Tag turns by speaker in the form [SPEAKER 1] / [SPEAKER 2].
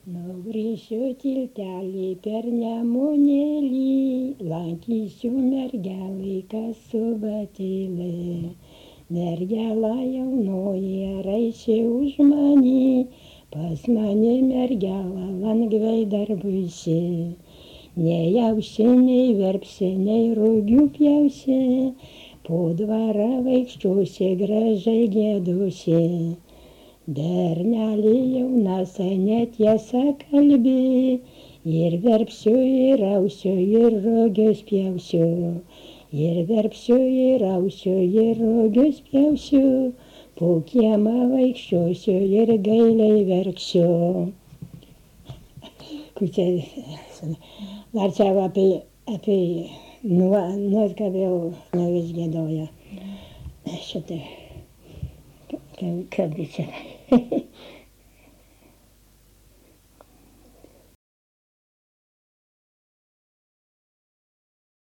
[SPEAKER 1] Nugrįšiu tiltelį per Nemunėlį, lankysiu mergelį Kasubatėlį. Mergela jaunoji, ar eisi už manį, pas mane mergela lengvai darbuisi. Nei jausi, nei verpsi, nei rugių pjausi, po dvarą vaikščiosi, gražiai gėdusi. Bernelį jaunas, netiesa kalbi, ir verpsiu, ir ausiu, ir rugius pjausiu. Ir verpsiu, ir ausiu, ir rugius pjausiu, po kiemą vaikščiosiu ir gailiai verksiu. Dar čia apie nuoskabiau vis giedojo. Šitai, kaip čia.